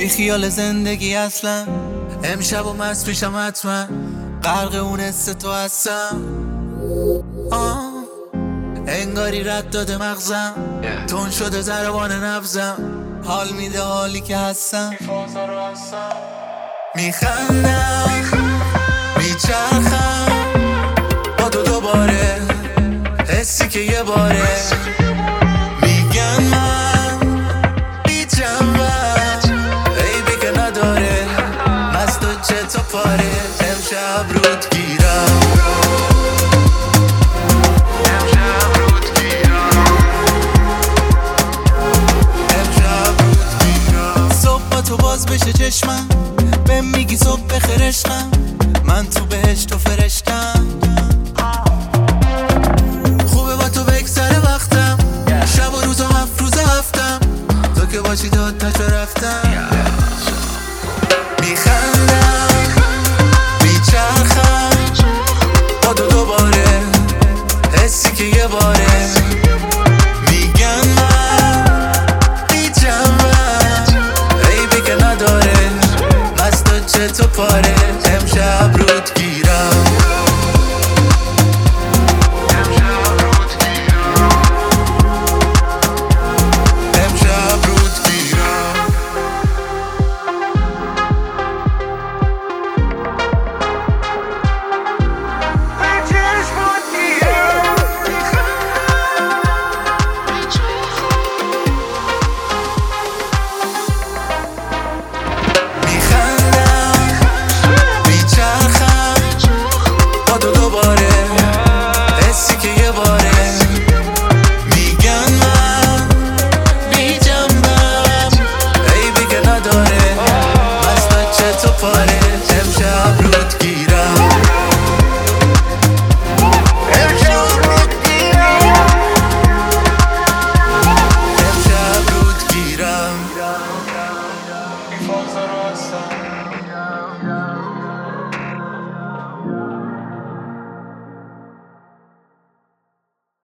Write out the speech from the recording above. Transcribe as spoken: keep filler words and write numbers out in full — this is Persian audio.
بی خیال زندگی اصلا، امشب و مست پیشم حتما، غرق اون حس تو هستم. آه انگاری رد داده مغزم، تون شده ضربان نبزم، حال میده حالی که هستم. میخندم میچرخم با تو دوباره، حسی که یه باره میگن من بی‌جنبم، عیبی که نداره، مست و چه تا پاره. امشب رود گیرم، امشب رود گیرم، امشب رود گیرم. صبح با تو باز بشه چشمم، بهم میگی صبح بخیر عشقم، من تو بهشت تو فرشتم. خوبه با تو بگذره وقتم، شب و روز و هفت روز هفتم، تو که باشی داد تشو رفتم. میخندم میچرخم با تو دوباره، حسی که یه باره میگن من بی‌جنبم، عیبی که نداره، مست و چه تو پاره. امشب رود گیرم، امشب رود گیرم، امشب رود گیرم. Before the rest